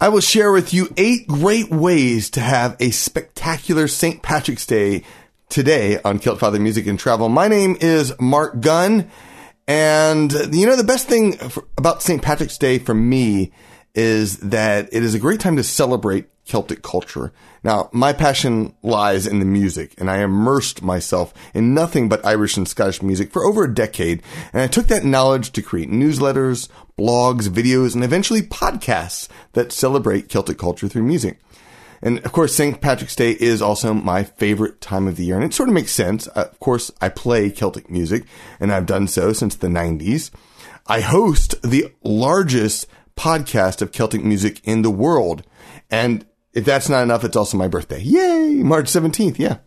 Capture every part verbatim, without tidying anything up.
I will share with you eight great ways to have a spectacular Saint Patrick's Day today on Kilt Father Music and Travel. My name is Mark Gunn, and you know, the best thing for, about Saint Patrick's Day for me is that it is a great time to celebrate Celtic culture. Now, my passion lies in the music, and I immersed myself in nothing but Irish and Scottish music for over a decade, and I took that knowledge to create newsletters, blogs, videos, and eventually podcasts that celebrate Celtic culture through music. And of course, Saint Patrick's Day is also my favorite time of the year, and it sort of makes sense. Uh, of course, I play Celtic music, and I've done so since the nineties. I host the largest podcast of Celtic music in the world, and if that's not enough, it's also my birthday. Yay! March seventeenth, yeah.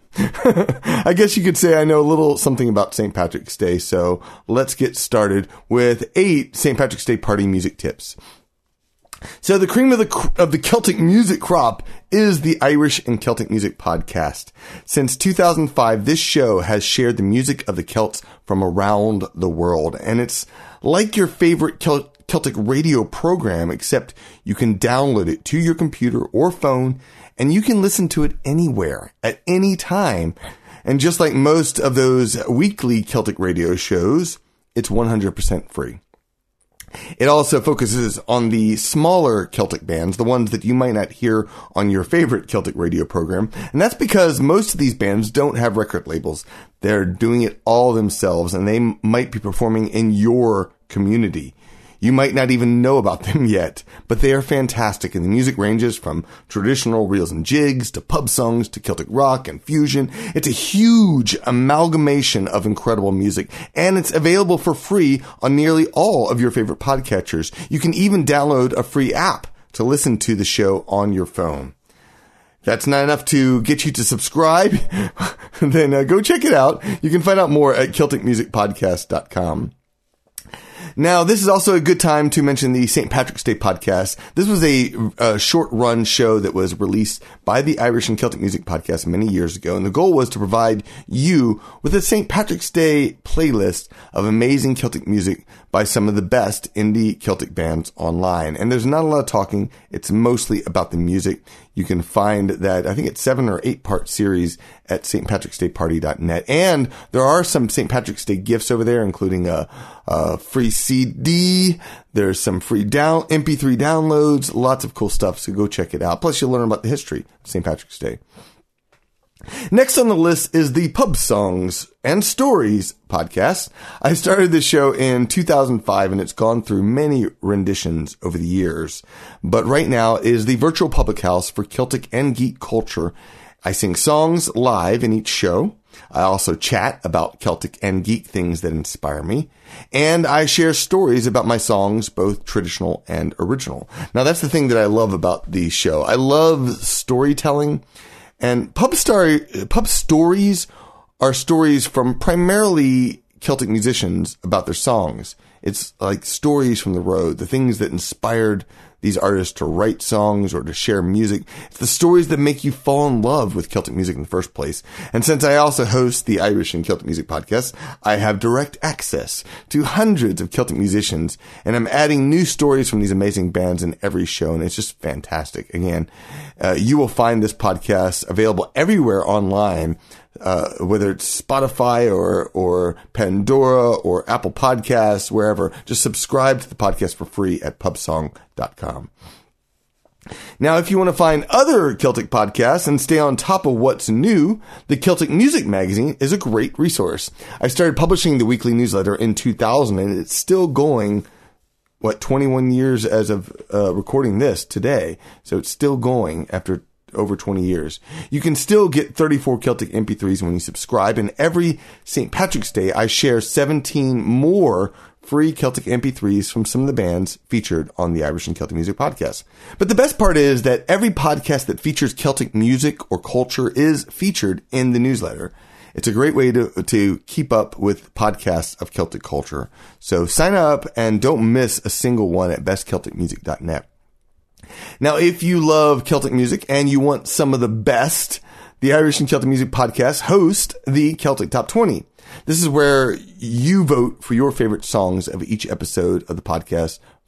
I guess you could say I know a little something about Saint Patrick's Day, so let's get started with eight Saint Patrick's Day party music tips. So the cream of the of the Celtic music crop is the Irish and Celtic Music Podcast. Since two thousand five, this show has shared the music of the Celts from around the world, and it's like your favorite Celt- Celtic radio program, except you can download it to your computer or phone, and you can listen to it anywhere, at any time. And just like most of those weekly Celtic radio shows, it's one hundred percent free. It also focuses on the smaller Celtic bands, the ones that you might not hear on your favorite Celtic radio program. And that's because most of these bands don't have record labels. They're doing it all themselves, and they might be performing in your community. You might not even know about them yet, but they are fantastic, and the music ranges from traditional reels and jigs to pub songs to Celtic rock and fusion. It's a huge amalgamation of incredible music, and it's available for free on nearly all of your favorite podcatchers. You can even download a free app to listen to the show on your phone. If that's not enough to get you to subscribe, then uh, go check it out. You can find out more at Celtic Music Podcast dot com. Now, this is also a good time to mention the Saint Patrick's Day podcast. This was a, a short-run show that was released by the Irish and Celtic Music Podcast many years ago, and the goal was to provide you with a Saint Patrick's Day playlist of amazing Celtic music by some of the best indie Celtic bands online. And there's not a lot of talking. It's mostly about the music. You can find that, I think it's seven or eight part series at S T Patrick's Day Party dot net. And there are some Saint Patrick's Day gifts over there, including a, a free C D. There's some free down, M P three downloads, lots of cool stuff. So go check it out. Plus you'll learn about the history of Saint Patrick's Day. Next on the list is the Pub Songs and Stories podcast. I started this show in two thousand five, and it's gone through many renditions over the years. But right now is the virtual public house for Celtic and geek culture. I sing songs live in each show. I also chat about Celtic and geek things that inspire me. And I share stories about my songs, both traditional and original. Now, that's the thing that I love about the show. I love storytelling. And pub story, pub stories are stories from primarily Celtic musicians about their songs. It's like stories from the road, the things that inspired these artists to write songs or to share music. It's the stories that make you fall in love with Celtic music in the first place. And since I also host the Irish and Celtic Music Podcast, I have direct access to hundreds of Celtic musicians, and I'm adding new stories from these amazing bands in every show, and it's just fantastic. Again, uh, you will find this podcast available everywhere online, uh, whether it's Spotify or, or Pandora or Apple Podcasts, wherever. Just subscribe to the podcast for free at pub song dot com. Now, if you want to find other Celtic podcasts and stay on top of what's new, the Celtic Music Magazine is a great resource. I started publishing the weekly newsletter in two thousand, and it's still going, what, twenty-one years as of uh, recording this today. So it's still going after over twenty years. You can still get thirty-four Celtic M P threes when you subscribe, and every Saint Patrick's Day, I share seventeen more free Celtic M P threes from some of the bands featured on the Irish and Celtic Music Podcast. But the best part is that every podcast that features Celtic music or culture is featured in the newsletter. It's a great way to, to keep up with podcasts of Celtic culture. So sign up and don't miss a single one at best celtic music dot net. Now, if you love Celtic music and you want some of the best, the Irish and Celtic Music Podcast host the Celtic Top twenty. This is where you vote for your favorite songs of each episode of the podcast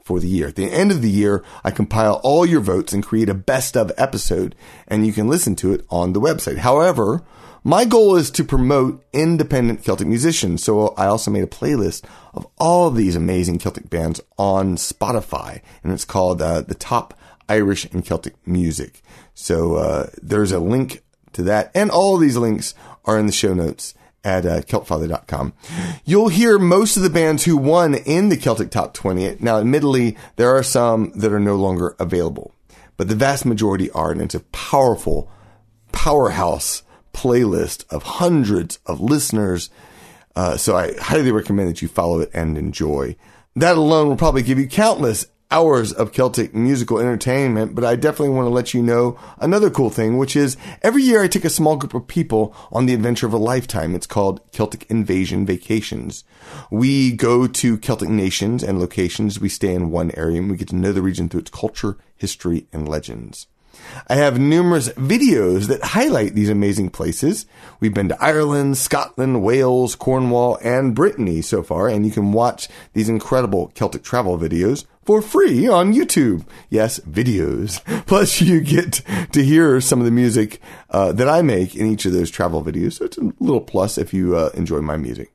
for the year. At the end of the year, I compile all your votes and create a best of episode, and you can listen to it on the website. However, my goal is to promote independent Celtic musicians, so I also made a playlist of all of these amazing Celtic bands on Spotify, and it's called uh, the Top Irish and Celtic Music. So uh, there's a link to that, and all of these links are in the show notes at uh, Celt Father dot com. You'll hear most of the bands who won in the Celtic Top twenty. Now, admittedly, there are some that are no longer available, but the vast majority are, and it's a powerful powerhouse playlist of hundreds of listeners. Uh, so I highly recommend that you follow it and enjoy. That alone will probably give you countless hours of Celtic musical entertainment, but I definitely want to let you know another cool thing, which is every year I take a small group of people on the adventure of a lifetime. It's called Celtic Invasion Vacations. We go to Celtic nations and locations. We stay in one area and we get to know the region through its culture, history, and legends. I have numerous videos that highlight these amazing places. We've been to Ireland, Scotland, Wales, Cornwall, and Brittany so far, and you can watch these incredible Celtic travel videos for free on YouTube. Yes, videos. Plus, you get to hear some of the music uh, that I make in each of those travel videos, so it's a little plus if you uh, enjoy my music.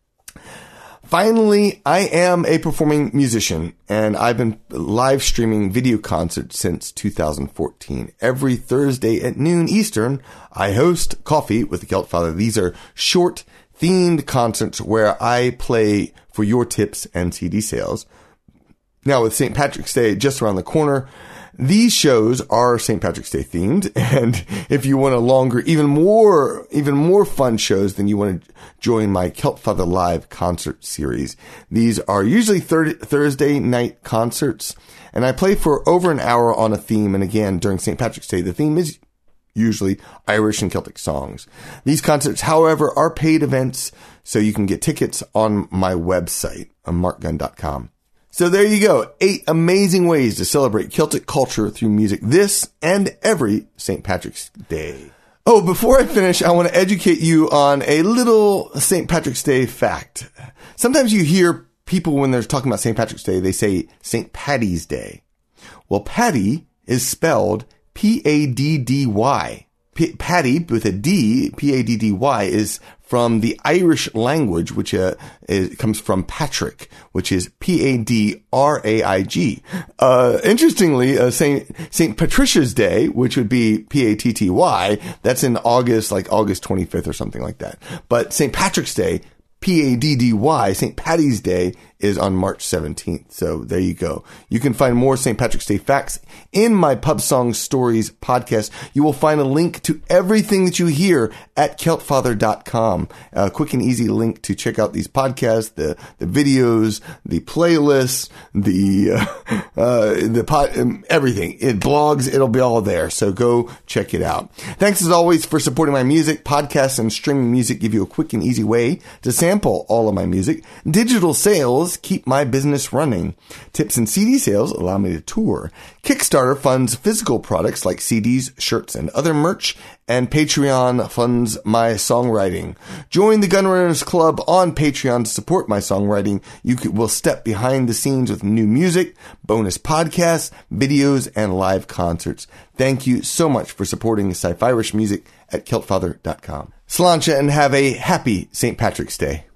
Finally, I am a performing musician, and I've been live streaming video concerts since two thousand fourteen. Every Thursday at noon Eastern, I host Coffee with the Celt Father. These are short, themed concerts where I play for your tips and C D sales. Now, with Saint Patrick's Day just around the corner, these shows are Saint Patrick's Day themed, and if you want a longer, even more, even more fun shows, then you want to join my Celt Father Live concert series. These are usually thir- Thursday night concerts, and I play for over an hour on a theme, and again, during Saint Patrick's Day, the theme is usually Irish and Celtic songs. These concerts, however, are paid events, so you can get tickets on my website, on mark gunn dot com. So there you go. Eight amazing ways to celebrate Celtic culture through music this and every Saint Patrick's Day. Oh, before I finish, I want to educate you on a little Saint Patrick's Day fact. Sometimes you hear people when they're talking about Saint Patrick's Day, they say Saint Paddy's Day. Well, Paddy is spelled P A D D Y. P- Paddy with a D, P A D D Y, is from the Irish language, which uh, is, comes from Patrick, which is P A D R A I G. Uh, interestingly, uh, Saint Saint Patricia's Day, which would be P A T T Y, that's in August, like August twenty-fifth or something like that. But Saint Patrick's Day, P A D D Y, Saint Paddy's Day, is on March seventeenth. So there you go. You can find more Saint Patrick's Day facts in my Pub Song Stories podcast. You will find a link to everything that you hear at Celt Father dot com. A quick and easy link to check out these podcasts, the, the videos, the playlists, the, uh, uh, the pod, um, everything. It blogs, it'll be all there. So go check it out. Thanks as always for supporting my music. Podcasts and streaming music give you a quick and easy way to sample all of my music. Digital sales keep my business running. Tips and C D sales allow me to tour. Kickstarter funds physical products like C Ds, shirts, and other merch. And Patreon funds my songwriting. Join the Gunrunners Club on Patreon to support my songwriting. You will step behind the scenes with new music, bonus podcasts, videos, and live concerts. Thank you so much for supporting Sci-Fi Irish music at Celt Father dot com. Sláinte and have a happy Saint Patrick's Day.